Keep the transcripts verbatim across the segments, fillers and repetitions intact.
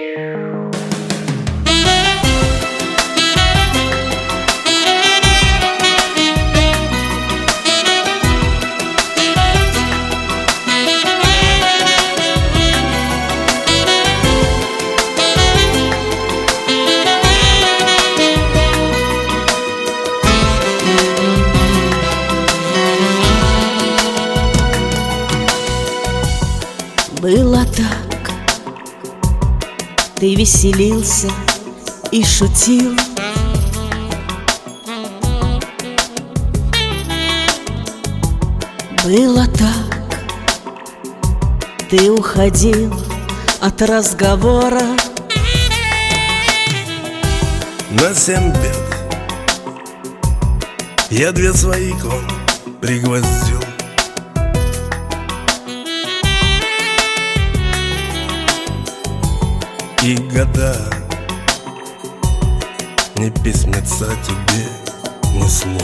Было так, ты веселился и шутил, было так, ты уходил от разговора. На семь бед я две свои к вам пригвоздил. И года ни письмеца тебе не смог.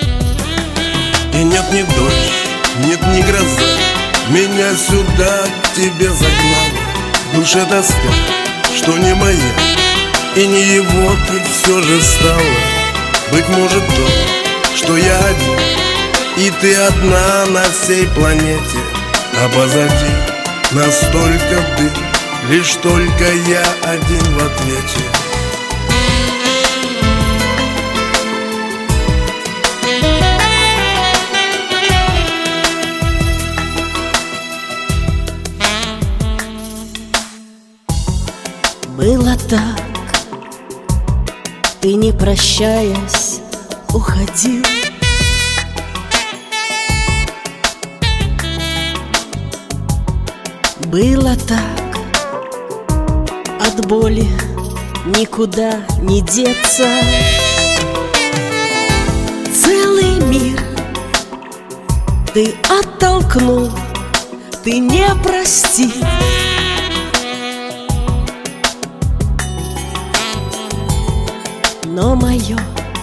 И нет ни дождь, нет ни гроза меня сюда к тебе загнала. В душе тоска, что не моя, и не его ты все же стала. Быть может то, что я один, и ты одна на всей планете, а позади настолько дым, лишь только я один в ответе. Было так, ты не прощаясь уходил. Было так, от боли никуда не деться. Целый мир ты оттолкнул, ты не простил. Но мое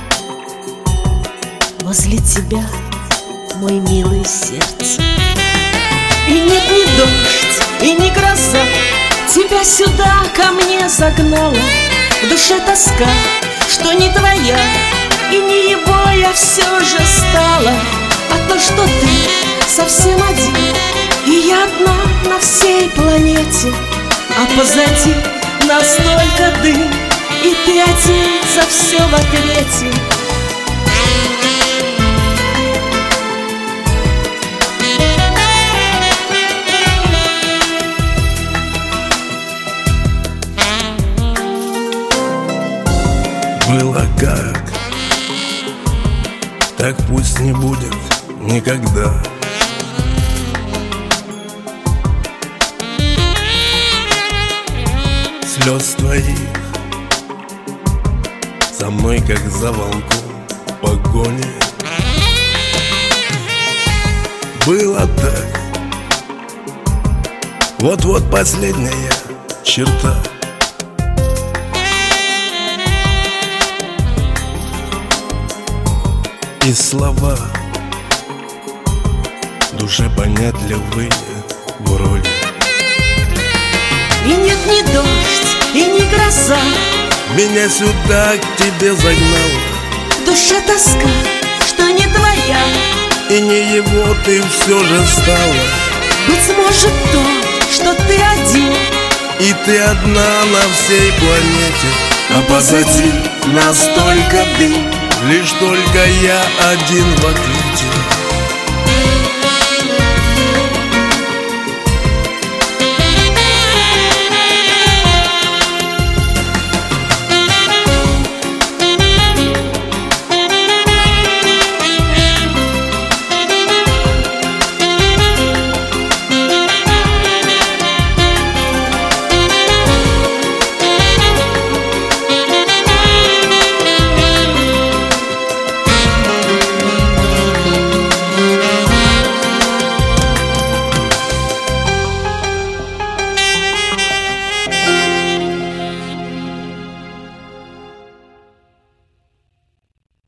возле тебя, мой милый, сердце. И нет ни дождь, и ни гроза тебя сюда ко мне загнала. В душе тоска, что не твоя, и не его я все же стала. А то, что ты совсем один, и я одна на всей планете, а позади настолько дым, и ты один за все в ответе. Было как, так пусть не будет никогда. Слез твоих за мной, как за волком погони. Было так, вот-вот последняя черта. И слова душе понятливые вроде. И нет ни дождь, и ни гроза меня сюда к тебе загнала. В душе тоска, что не твоя, и не его ты все же стала. быть может то, что ты один, и ты одна на всей планете, а позади настолько дым, лишь только я один в ответе.